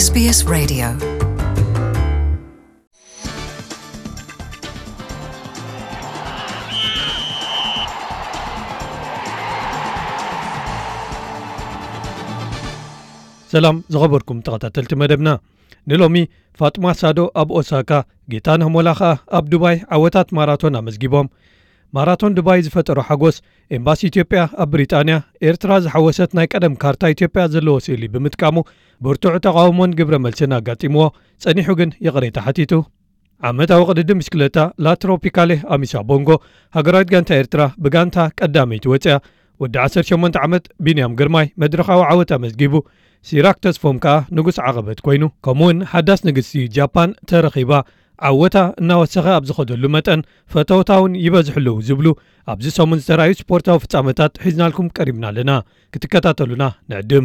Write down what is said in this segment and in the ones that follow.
SBS Radio. سلام زغبركم تغتاتلت مدبنا نلومي فاطمة سادو أب أوساكا جيتان همولاخا أب دبي عوتات ماراثون أمزجيبهم ماراثون دبي زفترو حقوس إمباسي إثيوبيا أب بريطانيا إرتراز حوست نايك أدم كارتا إثيوبيا زلو سيلي بمتكامو برتوع تقاومون قبر ملسنا قاتيمو سانيحوغن يغري تحتيتو عمتا وقدد مشكلتا لا تروبيكالي أميسا بونغو هاقرايت غانتا إرترا بغانتا قدامي توتيا ود 18 ዓመት ቢንያም ግርማይ መድረኻዊ ዓወታ መዝጊቡ ሲራክ ተስፎም ከዓ ንጉስ ዓቐበት ኮይኑ ከምኡውን ሓዳስ ንግስቲ ጃፓን ተረኺባ ዓወታ እናወሰኸ ኣብ ዝኸደሉ መጠን ፈተውታውን ይበዝሕሉ ዝብሉ ኣብዚ ሰሙን ዝተራእዩ ስፖርታዊ ፍጻመታት ሒዝናልኩም ቀሪብና ኣለና ክትከታተሉና ንዕድም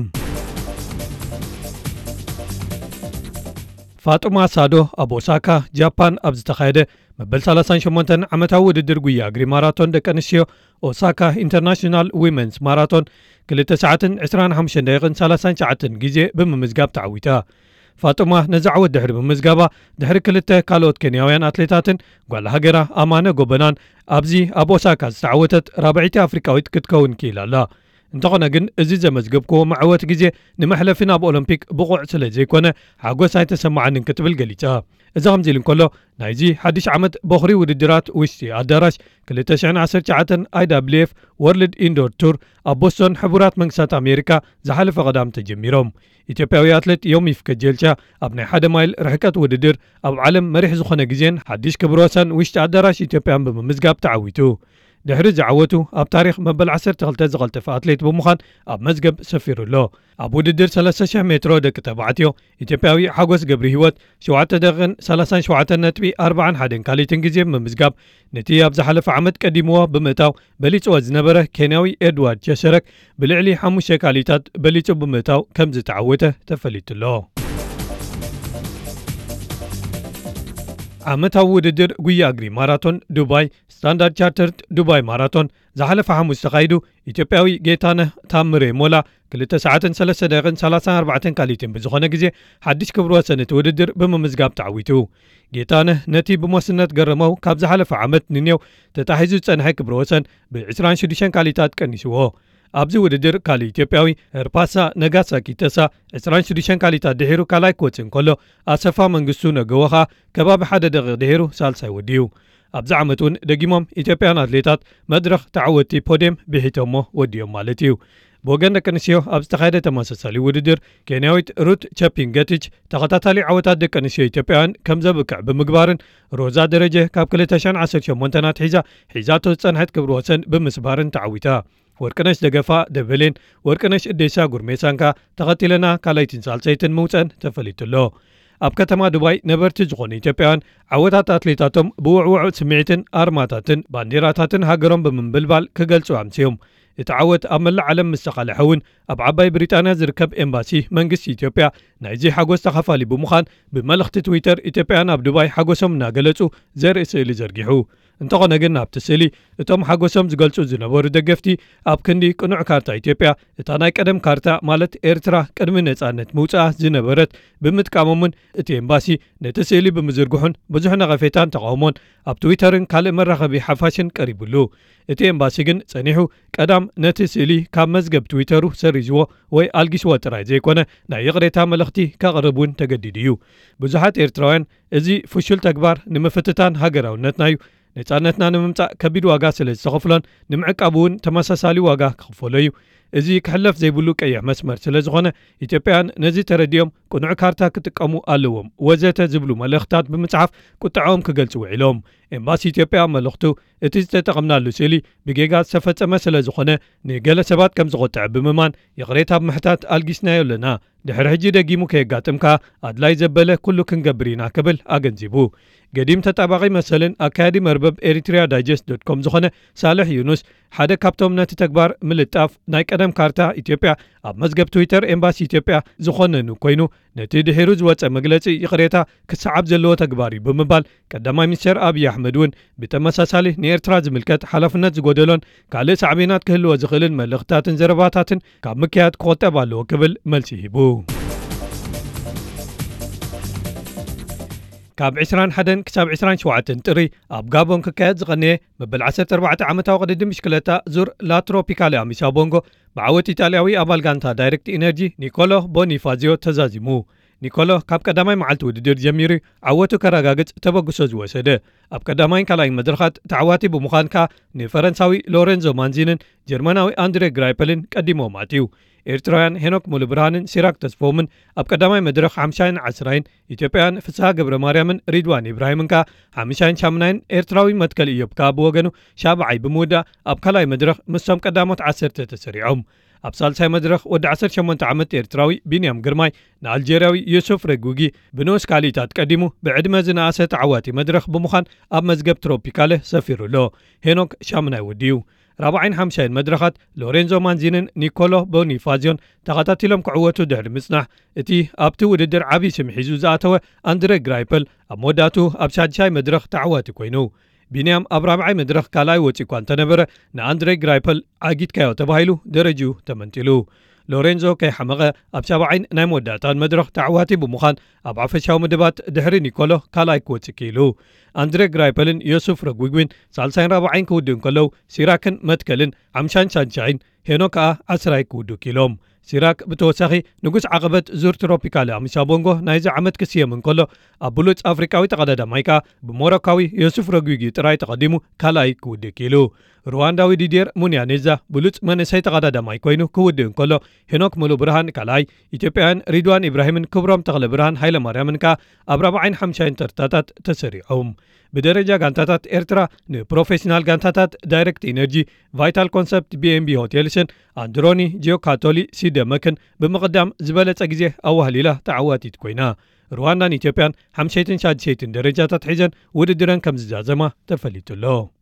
ፋጡማ ሳዶ ኣብ ኦሳካ ጃፓን ኣብ ዝተኻየደ መበል 38 ዓመታዊ ውድድር ጉያ እግሪ ማራቶን ደቂ ኣንስትዮ ኦሳካ ኢንተርናሽናል ዊመንስ ማራቶን 2 ሰዓትን 25 ደቂቕን 39 ግዜ ብምምዝጋብ ተዓዊታ ፋጡማ ነዚ ዓወት ድሕሪ ብምዝጋባ ድሕሪ ክልተ ካልኦት ኬንያውያን ኣትሌታትን ጓል ሃገራ ኣማነ ጎበናን ኣብዚ ኣብ ኦሳካ ዝተዓወተት ራብዒቲ ኣፍሪካዊት ክትከውን ክኢላ ኣላ እንተኾነ ግን እዚ ዘመዝገብክዎ መዕወት ግዜ ንመሕለፊ ናብ ኦሎምፒክ ብቑዕ ስለ ዘይኮነ ሓጎስ ኣይተሰማዓንን ክትብል ገሊጻ እዚ ከምዚ ኢሉ እንከሎ ናይዚ ሓድሽ ዓመት በኽሪ ውድድራት ውሽጢ ኣዳራሽ 2019 IWF ወርልድ ኢንዶር ቱር ኣብ ቦስቶን ሕቡራት መንግስታት ኣሜሪካ ዝሓለፈ ቀዳም ተጀሚሮም ኢትዮጵያዊ ኣትሌት ዮሚፍ ከጀልቻ ኣብ ናይ 1 ማይል ርሕቀት ውድድር ኣብ ዓለም መሪሕ ዝኾነ ግዜን ሓድሽ ክብረ ወሰን ውሽጢ ኣዳራሽ ኢትዮጵያን ብምምዝጋብ ተዓዊቱ ድሕሪ ዝዓወቱ ኣብ ታሪክ መበል 12 ዝቐልጠፈ ኣትሌት ብምዃን ኣብ መዝገብ ሰፊሩ ኣሎ ኣብ ውድድር 3000 ሜትሮ ደቂ ተባዕትዮ ኢትዮጵያዊ ሓጎስ ገብሪ ህይወት 7 ደቂቕን 37.41 ካሊትን ግዜ ብምዝጋብ ነቲ ኣብ ዝሓለፈ ዓመት ቀዲምዎ ብምእታው በሊፅዎ ዝነበረ ኬንያዊ ኤድዋርድ ቸሰረክ ብልዕሊ 5 ካሊታት በሊፁ ብምእታው ከም ዝተዓወተ ተፈሊጡሎ ዓመታዊ ውድድር ጉያ እግሪ ማራቶን ዱባይ ስታንዳርድ ቻርተርድ ዱባይ ማራቶን ዝሓለፈ ሐሙስ ተኻይዱ ኢትዮጵያዊ ጌታነህ ታምሬ ሞላ 2 ሰዓትን 3 ደቂቕን 34 ካሊትን ብዝኾነ ግዜ ሓድሽ ክብረ ወሰን እቲ ውድድር ብምምዝጋብ ተዓዊቱ ጌታነህ ነቲ ብሞስነት ገረመው ካብ ዝሓለፈ ዓመት ንኔው ተታሒዙ ዝጸንሐ ክብረ ወሰን ብ26 ካሊታት ቀኒስዎ ኣብዚ ውድድር ካሊ ኢትዮጵያዊ ርፓሳ ነጋሳኪ ተሳ 26 ካሊታት ድሒሩ ካልኣይ ክወፅእ እንከሎ ኣሰፋ መንግስቱ ነገወኻ ከባቢ 1 ደቂቕ ድሒሩ ሳልሳይ ወዲዩ ኣብዚ ዓመት እውን ደጊሞም ኢትዮጵያን ኣትሌታት መድረኽ ተዓወቲ ፖድየም ብሒቶሞ ወዲዮም ማለት እዩ ብወገን ደቂ ኣንስትዮ ኣብ ዝተኻየደ ተመሳሳሊ ውድድር ኬንያዊት ሩት ቸፒንገቲች ተኸታታሊ ዓወታት ደቂ ኣንስትዮ ኢትዮጵያውያን ከም ዘብቅዕ ብምግባርን ሮዛ ደረጀ ካብ 2018 ሒዛቶ ዝጸንሐት ክብረ ወሰን ብምስባርን ተዓዊታ ወርቅነሽ ደገፋ ደበሌን ወርቅነሽ እዴሳ ጉርሜሳንካ ተኸቲለና ካልኣይትን ሳልሰይትን ምውፀን ተፈሊጡሎ ኣብ ከተማ ዱባይ ነበርቲ ዝኾኑ ኢትዮጵያውያን ዓወታት ኣትሌታቶም ብውዕውዕ ስምዒትን ኣርማታትን ባንዴራታትን ሃገሮም ብምንብልባል ክገልጹ ኣምሲዮም እቲ ዓወት ኣብ መላእ ዓለም ምስ ተኻልሐ እውን ኣብ ዓባይ ብሪጣንያ ዝርከብ ኤምባሲ መንግስቲ ኢትዮጵያ ናይዚ ሓጎስ ተኻፋሊ ብምዃን ብመልእኽቲ ትዊተር ኢትዮጵያውያን ኣብ ዱባይ ሓጎሶም እናገለጹ ዘርኢ ስእሊ ዘርጊሑ እንተኾነ ግን ኣብቲ ስእሊ እቶም ሓጎሶም ዝገልጹ ዝነበሩ ደገፍቲ ኣብ ክንዲ ቅኑዕ ካርታ ኢትዮጵያ እታ ናይ ቀደም ካርታ ማለት ኤርትራ ቅድሚ ነጻነት ምውፃኣ ዝነበረት ብምጥቃሞምን እቲ ኤምባሲ ነቲ ስእሊ ብምዝርግሑን ብዙሕ ነቐፌታን ተቃውሞን ኣብ ትዊተርን ካልእ መራኸቢ ሓፋሽን ቀሪቡሉ እቲ ኤምባሲ ግን ጸኒሑ ቀዳም ነቲ ስእሊ ካብ መዝገብ ትዊተሩ ሰሪዝዎ ወይ ኣልጊስዎ ጥራይ ዘይኮነ ናይ ይቕሬታ መልእኽቲ ከቕርቡን ተገዲዱ እዩ ብዙሓት ኤርትራውያን እዚ ፍሹል ተግባር ንምፍትታን ሃገራውነትና እዩ ነጻነትና ንምምጻእ ከቢድ ዋጋ ስለ ዝተኸፍሎን ንምዕቃብ እውን ተመሳሳሊ ዋጋ ክኽፈሎ እዩ እዚ ክሕለፍ ዘይብሉ ቀይሕ መስመር ስለ ዝኾነ ኢትዮጵያውያን ነዚ ተረዲኦም ቅኑዕ ካርታ ክጥቀሙ ኣለዎም ወዘተ ዝብሉ መልእኽትታት ብምጽሓፍ ቁጥዖም ክገልጹ ውዒሎም ኤምባሲ ኢትዮጵያ መልእኽቱ እቲ ዝተጠቐምናሉ ስእሊ ብጌጋ ዝተፈጸመ ስለ ዝኾነ ንገለ ሰባት ከም ዝቆጥዕ ብምማን ይቕሬታ ብምሕታት ኣልጊስናዮ ኣለና ድሕሪ ሕጂ ደጊሙ ከየጋጥምካ ኣድላይ ዘበለ ኩሉ ክንገብር ኢና ክብል ኣገንዚቡ ገዲም ተጣባቂ መሰልን ኣካያዲ መርበብ ኤሪትሪያ ዳይጀስት.com ዝኾነ ሳልሕ ዩኑስ ሓደ ካብቶም ነቲ ተግባር ምልጣፍ ናይ ቀደም ካርታ ኢትዮጵያ ኣብ መዝገብ ትዊተር ኤምባሲ ኢትዮጵያ ዝኾነኑ ኮይኑ ነቲ ድሒሩ ዝወፀ መግለጺ ይቕሬታ ክሰዓብ ዘለዎ ተግባር እዩ ብምባል ቀዳማይ ሚኒስትር ኣብይ ኣሕመድ እውን ብተመሳሳሊ ንኤርትራ ዝምልከት ሓላፍነት ዝጎደሎን ካልእ ሳዕቤናት ክህልዎ ዝኽእልን መልእኽትታትን ዘረባታትን ካብ ምክያድ ክቆጠብ ኣለዎ ክብል መልሲ ሂቡ ካብ 21 ክሳብ 27 ጥሪ ኣብ ጋቦን ክካየድ ዝቐነየ መበል 14 ዓመታዊ ቅድድም ብሽክለታ ዙር ላ ትሮፒካሊ ኣሚሳ ቦንጎ ብዓወት ኢጣልያዊ ኣባል ጋንታ ዳይሬክት ኢነርጂ ኒኮሎ ቦኒፋዚዮ ተዛዚሙ። ኒኮሎ ካብ ቀዳማይ መዓልቲ ውድድር ጀሚሩ ዓወቱ ከረጋግጽ ተበግሶ ዝወሰደ ኣብ ቀዳማይን ካልኣይን መድረኻት ተዓዋቲ ብምዃን ከዓ ንፈረንሳዊ ሎሬንዞ ማንዚንን ጀርመናዊ አንድሬ ግራይፐልን ቀዲሞም ኣትዩ። ኤርትራውያን ሄኖክ ሙሉ ብርሃንን ሲራክ ተስፎምን ኣብ ቀዳማይ መድረኽ 50-10 ኢትዮጵያውያን ፍስሓ ገብረ ማርያምን ሪድዋን ኢብራሂምን ከዓ 58 ኤርትራዊ መትከል ኢዮብካ ብወገኑ ሻብዓይ ብምውዳእ ኣብ ካልኣይ መድረኽ ምሶም ቀዳሞት 10 ተሰሪዖም። ኣብ ሳልሳይ መድረኽ ወዲ 18 ዓመት ኤርትራዊ ቢንያም ግርማይ ንኣልጀርያዊ ዩሱፍ ረጉጊ ብንኡስ ካሊታት ቀዲሙ ብዕድመ ዝነኣሰ ተዓዋቲ መድረኽ ብምዃን ኣብ መዝገብ ትሮፒካለ ሰፊሩሎ። ሄኖክ ሻምናይ ወዲዩ 45 መድረኻት ሎሬንዞ ማንዚንን ኒኮሎ ቦኒፋዚዮን ተኸታቲሎም ክዕወቱ ድሕሪ ምጽናሕ እቲ ኣብቲ ውድድር ዓብዪ ስም ሒዙ ዝኣተወ አንድሬ ግራይፐል ኣብ መወዳእቱ ኣብ 6ይ መድረኽ ተዓዋቲ ኮይኑ ቢንያም ኣብ 4ይ መድረኽ ካልኣይ ወፂ እኳ እንተነበረ ንአንድሬ ግራይፐል ዓጊትካዮ ተባሂሉ ደረጅኡ ተመንጢሉ። ሎሬንዞ ከይሓመቐ ኣብ 7ይ ናይ መወዳእታን መድረኽ ተዓዋቲ ብምዃን ኣብ ዓፈሻዊ ምድባት ድሕሪ ኒኮሎ ካልኣይ ክወፅእ ኪኢሉ። አንድሬ ግራይፐልን ዮሱፍ ረጉግን ሳልሳይን 4ይን ክውድእ እንከለዉ ሲራክን መትከልን 50-50 ሄኖክ ከዓ 10 ክውድእ ኪኢሎም። ሲራክ ብተወሳኺ ንጉስ ዓቐበት ዙር ትሮፒካሊ ኣሚሳ ቦንጎ ናይዚ ዓመት ክስየም እንከሎ ኣብ ብሉፅ ኣፍሪካዊ ተቐዳዳማይ ከዓ ብሞሮካዊ ዮሱፍ ረጉጊ ጥራይ ተቐዲሙ ካልኣይ ክውድእ ኪኢሉ። ሩዋንዳዊ ዲድየር ሙንያኔዛ ብሉፅ መንእሰይ ተቐዳዳማይ ኮይኑ ክውድእ እንከሎ ሄኖክ ሙሉ ብርሃን ካልኣይ፣ ኢትዮጵያውያን ሪድዋን ኢብራሂምን ክብሮም ተኽለ ብርሃን ሃይለ ማርያምን ከዓ ኣብ 45 ተርታታት ተሰሪዖም። ብደረጃ ጋንታታት ኤርትራ ንፕሮፌሽናል ጋንታታት ዳይሬክት ኢነርጂ፣ ቫይታል ኮንሰፕት፣ ቢኤምቢ ሆቴልስን አንድሮኒ ጂኦካቶሊ ሲደመክን ብምቕዳም ዝበለጸ ግዜ ኣዋህሊላ ተዓዋቲት ኮይና ሩዋንዳን ኢትዮጵያን 5-6 ደረጃታት ሒዘን ውድድረን ከም ዝዛዘማ ተፈሊጡሎ።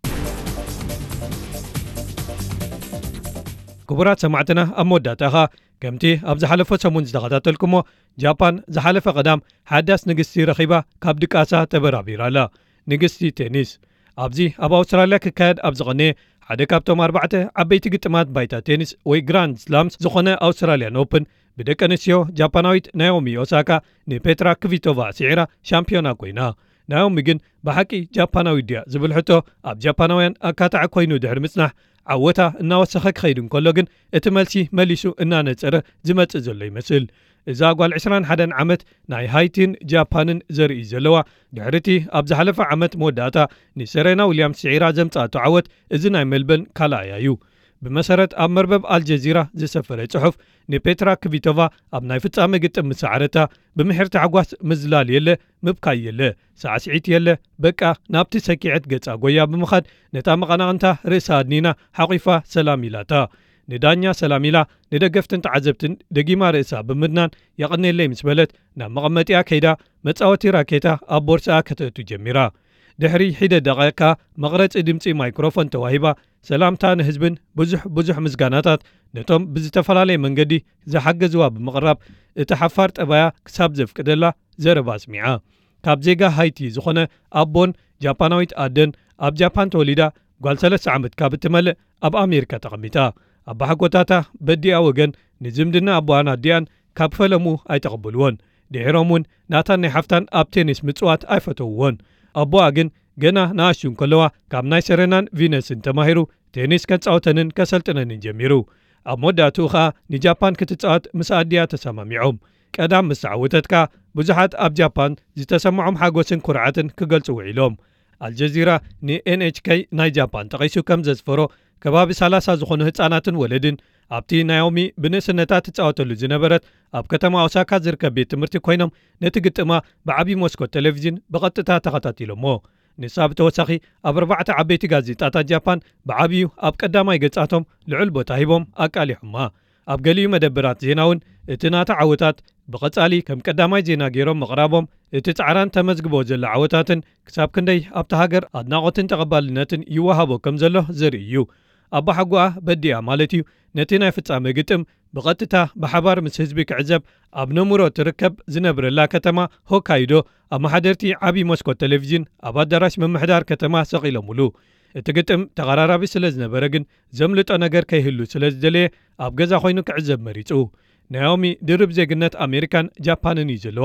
ክቡራት ሰማዕትና ኣብ መወዳእታኻ ከምቲ ኣብ ዝሓለፈ ሰሙን ዝተኸታተልኩሞ ጃፓን ዝሓለፈ ቀዳም ሓዳስ ንግስቲ ረኺባ ካብ ድቃሳ ተበራቢራላ። ንግስቲ ቴኒስ ኣብዚ ኣብ ኣውስትራልያ ክካየድ ኣብ ዝቐነየ ሓደ ካብቶም 4 ዓበይቲ ግጥማት ባይታ ቴኒስ ወይ ግራንድ ስላምስ ዝኾነ ኣውስትራልያን ኦፕን ብደቂ ኣንስትዮ ጃፓናዊት ናኦሚ ኦሳካ ንፔትራ ክቪቶቫ ስዒራ ሻምፒዮና ኮይና። ናኦሚ ግን ብሓቂ ጃፓናዊ ድያ ዝብል ሕቶ ኣብ ጃፓናውያን ኣካታዕ ኮይኑ ድሕሪ ምጽናሕ ዓወታ እናወሰኸ ክኸይድ እንከሎ ግን እቲ መልሲ መሊሱ እናነጸረ ዝመጽእ ዘሎ ይመስል። እዛ ጓል 21 ዓመት ናይ ሃይቲን ጃፓንን ዘርኢ ዘለዋ ድሕርቲ ኣብ ዝሓለፈ ዓመት መወዳእታ ንሰሬና ዊልያምስ ስዒራ ዘምጻእቶ ዓወት እዚ ናይ ሜልበርን ካልኣያ እዩ። ብመሰረት ኣብ መርበብ አልጀዚራ ዝሰፈረ ጽሑፍ ንፔትራ ክቪቶቫ ኣብ ናይ ፍጻመ ግጥም ምሳዓረታ ብምሕርቲ ተዓጓስ ምዝላል የለ ምብካይ የለ ሳዕስዒት የለ በቃ ናብቲ ሰኪዐት ገጻ ጎያ ብምኻድ ነታ መቐናቕንታ ርእሳ ኣድኒና ሓቂፋ ሰላም ኢላታ ንዳኛ ሰላም ኢላ ንደገፍትን ተዓዘብትን ደጊማ ርእሳ ብምድናን የቐነየለይ ምስ በለት ናብ መቐመጢያ ከይዳ መጻወቲ ራኬታ ኣብ ቦርሳኣ ከተእቱ ጀሚራ። ድሕሪ ሒደ ደቂቃ መቕረፂ ድምፂ ማይክሮፎን ተዋሂባ ሰላምታ ንህዝብን ብዙሕ ምስጋናታት ነቶም ብዝተፈላለየ መንገዲ ዝሓገዝዋ ብምቕራብ እቲ ሓፋር ጠባያ ክሳብ ዘፍቅደላ ዘረባ ኣስሚዓ። ካብ ዜጋ ሃይቲ ዝኾነ ኣቦን ጃፓናዊት ኣደን ኣብ ጃፓን ተወሊዳ ጓል 3 ዓመት ካብ እትመልእ ኣብ ኣሜሪካ ተቐሚጣ ኣብ ባሕጎታታ በዲኣ ወገን ንዝምድና ኣቦዋን ኣዲኣን ካብ ፈለሙ ኣይተቐበልዎን። ድሒሮም እውን ናታን ናይ ሓፍታን ኣብ ቴኒስ ምጽዋት ኣይፈተውዎን። ኣቦኣ ግን ገና ንኣሽዩ እንከለዋ ካብ ናይ ሰረናን ቪነስን ተማሂሩ ቴኒስ ከጻወተንን ከሰልጥነንን ጀሚሩ። ኣብ መወዳእትኡ ኸኣ ንጃፓን ክትጻወት ምስ ኣድያ ተሰማሚዖም። ቀዳም ምስ ዓወተትካ ብዙሓት ኣብ ጃፓን ዝተሰምዖም ሓጎስን ኩርዓትን ክገልጹ ውዒሎም። አልጀዚራ ንኤንኤችኬ ናይ ጃፓን ተቐይሱ ከም ዘስፈሮ ከባቢ 30 ዝኾኑ ህፃናትን ወለድን ኣብቲ ናኦሚ ብንእስነታ ትጻወተሉ ዝነበረት ኣብ ከተማ ኦሳካ ዝርከብ ቤት ትምህርቲ ኮይኖም ነቲ ግጥማ ብዓብዪ መስኮት ቴሌቪዥን ብቐጥታ ተኸታቲሎሞ። ንሳ ብተወሳኺ ኣብ 4 ዓበይቲ ጋዜጣታት ጃፓን ብዓብዩ ኣብ ቀዳማይ ገጻቶም ልዑል ቦታ ሂቦም ኣቃሊሖማ። ኣብ ገሊኡ መደበራት ዜና እውን እቲ ናታ ዓወታት ብቐጻሊ ከም ቀዳማይ ዜና ገይሮም ምቕራቦም እቲ ጻዕራን ተመዝግቦ ዘላ ዓወታትን ክሳብ ክንደይ ኣብቲ ሃገር ኣድናቖትን ተቐባልነትን ይወሃቦ ከም ዘሎ ዘርኢ እዩ። ኣባ ሓጓኣ በዲኣ ማለት እዩ ነቲ ናይ ፍጻመ ግጥም ብቐጥታ ብሓባር ምስ ህዝቢ ክዕዘብ ኣብ ነሙሮ ትርከብ ዝነብረላ ከተማ ሆካይዶ ኣብ ማሓደርቲ ዓብዪ መስኮት ቴሌቪዥን ኣብ ኣዳራሽ ምምሕዳር ከተማ ሰቒሎሙሉ። እቲ ግጥም ተቐራራቢ ስለ ዝነበረ ግን ዘምልጦ ነገር ከይህሉ ስለ ዝደለየ ኣብ ገዛ ኮይኑ ክዕዘብ መሪጹ። ናኦሚ ድርብ ዜግነት ኣሜሪካን ጃፓንን እዩ ዘለዋ።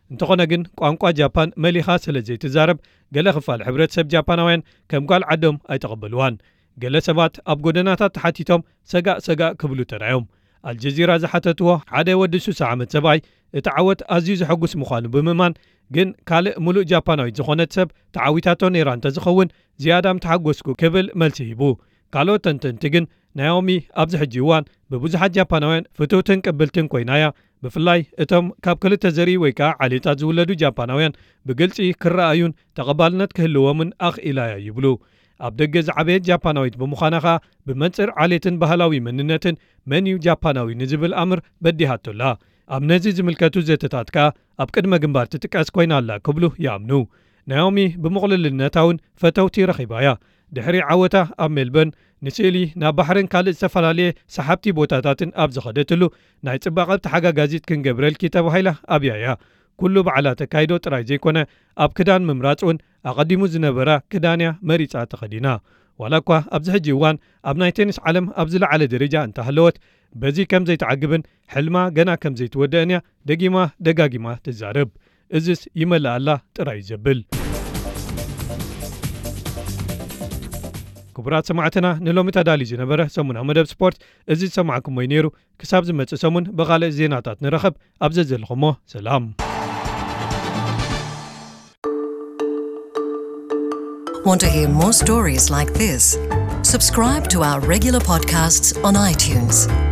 እንተኾነ ግን ቋንቋ ጃፓን መሊኻ ስለ ዘይትዛረብ ገለ ክፋል ሕብረተሰብ ጃፓናውያን ከም ጓል ዓዶም ኣይተቐበልዋን። ገለ ሰባት ኣብ ጎደናታት ተሓቲቶም ሰጋእ ክብሉ ተራዮም። አልጀዚራ ዝሓተትዎ ሓደ ወዲ 60 ዓመት ሰብኣይ እቲ ዓወት ኣዝዩ ዘሐጉስ ምዃኑ ብምእማን ግን ካልእ ሙሉእ ጃፓናዊት ዝኾነት ሰብ ተዓዊታቶ ነይራ እንተዝኸውን ዝያዳም ተሓጎስኩ ክብል መልሲ ሂቡ። ካልኦት ተንተንቲ ግን ናኦሚ ኣብዚ ሕጂ እዋን ብብዙሓት ጃፓናውያን ፍትውትን ቅብልትን ኮይናያ ብፍላይ እቶም ካብ ክልተ ዘርኢ ወይ ከዓ ዓሌታት ዝውለዱ ጃፓናውያን ብግልፂ ክረኣዩን ተቐባልነት ክህልዎምን ኣኽኢላያ ይብሉ። ኣብ ደገ ዝዓበየት ጃፓናዊት ብምዃና ኸኣ ብመንፅር ዓሌትን ባህላዊ መንነትን መንዩ ጃፓናዊ ንዝብል ኣምር በዲሃቶላ። ኣብ ነዚ ዝምልከቱ ዘተታት ከዓ ኣብ ቅድመ ግንባር ትጥቀስ ኮይና ኣላ ክብሉ ይኣምኑ። ናኦሚ ብምቕልልነታ እውን ፈተውቲ ረኺባያ። ድሕሪ ዓወታ ኣብ ሜልበርን ንስእሊ ናብ ባሕርን ካልእ ዝተፈላለየ ሰሓብቲ ቦታታትን ኣብ ዝኸደትሉ ናይ ጽባቐ ተሓጋጋዚት ክንገብረልኪ ተባሂላ ኣብያያ። ኩሉ በዓላት ተካይዶ ጥራይ ዘይኮነ ኣብ ክዳን ምምራፅ እውን ኣቐዲሙ ዝነበራ ክዳንያ መሪፃ ተኸዲና። ዋላ እኳ ኣብዚ ሕጂ እዋን ኣብ ናይ ቴኒስ ዓለም ኣብ ዝለዓለ ደረጃ እንተሃለወት በዚ ከም ዘይተዓግብን ሕልማ ገና ከም ዘይትወደአን እያ ደጋጊማ ትዛረብ። እዝስ ይመልእ ኣላ ጥራይ ዘብል። ክቡራት ሰማዕትና ንሎሚ ተዳልዩ ዝነበረ ሰሙናዊ መደብ ስፖርት እዚ ዝሰማዕኩም ወይ ነይሩ። ክሳብ ዝመፅእ ሰሙን ብኻልእ ዜናታት ንረኸብ። ኣብ ዘዘልኹሞ ሰላም። Want to hear more stories like this? Subscribe to our regular podcasts on iTunes.